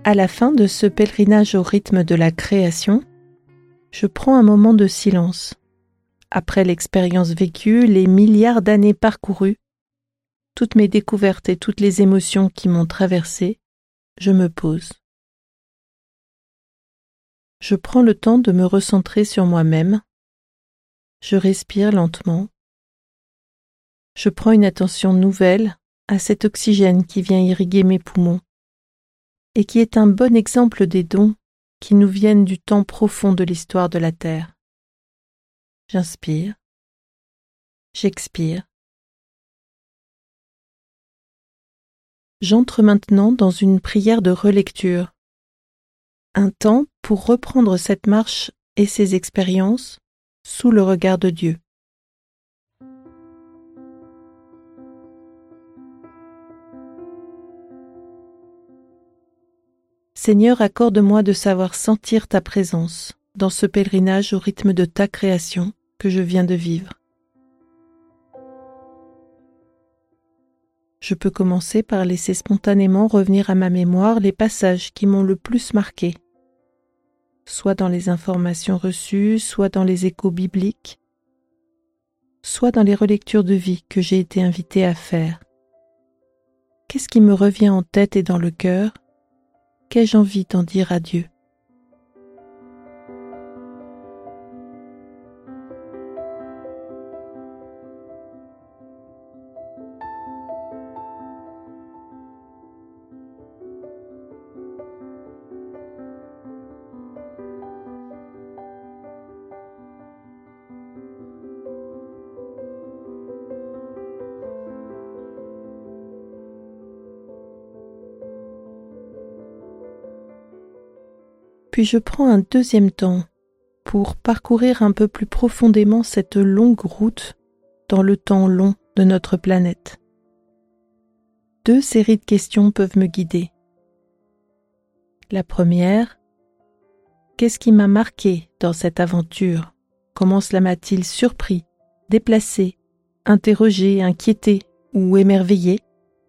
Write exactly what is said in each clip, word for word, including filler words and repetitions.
À la fin de ce pèlerinage au rythme de la création, je prends un moment de silence. Après l'expérience vécue, les milliards d'années parcourues, toutes mes découvertes et toutes les émotions qui m'ont traversée, je me pose. Je prends le temps de me recentrer sur moi-même. Je respire lentement. Je prends une attention nouvelle à cet oxygène qui vient irriguer mes poumons et qui est un bon exemple des dons qui nous viennent du temps profond de l'histoire de la Terre. J'inspire. J'expire. J'entre maintenant dans une prière de relecture, un temps pour reprendre cette marche et ces expériences sous le regard de Dieu. Seigneur, accorde-moi de savoir sentir ta présence dans ce pèlerinage au rythme de ta création que je viens de vivre. Je peux commencer par laisser spontanément revenir à ma mémoire les passages qui m'ont le plus marqué, soit dans les informations reçues, soit dans les échos bibliques, soit dans les relectures de vie que j'ai été invitée à faire. Qu'est-ce qui me revient en tête et dans le cœur? Qu'ai-je envie d'en dire à Dieu? Puis je prends un deuxième temps pour parcourir un peu plus profondément cette longue route dans le temps long de notre planète. Deux séries de questions peuvent me guider. La première, qu'est-ce qui m'a marqué dans cette aventure? Comment cela m'a-t-il surpris, déplacé, interrogé, inquiété ou émerveillé?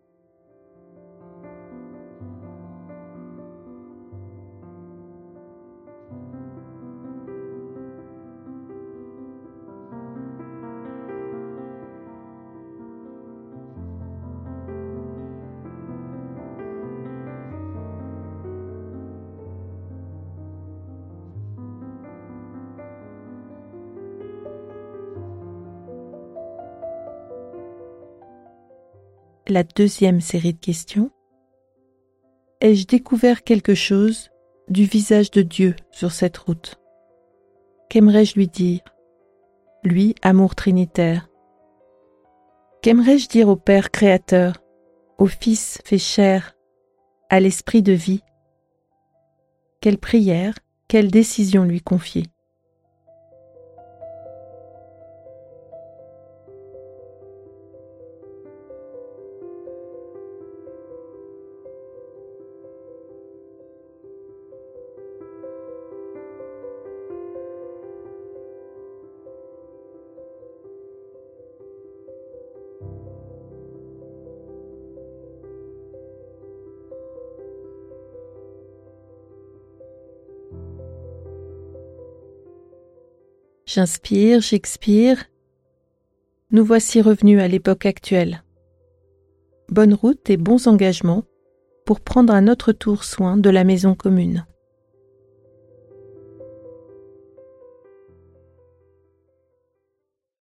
La deuxième série de questions, ai-je découvert quelque chose du visage de Dieu sur cette route? Qu'aimerais-je lui dire? Lui, amour trinitaire. Qu'aimerais-je dire au Père créateur, au Fils fait chair, à l'Esprit de vie? Quelle prière, quelle décision lui confier? J'inspire, j'expire. Nous voici revenus à l'époque actuelle. Bonne route et bons engagements pour prendre à notre tour soin de la maison commune.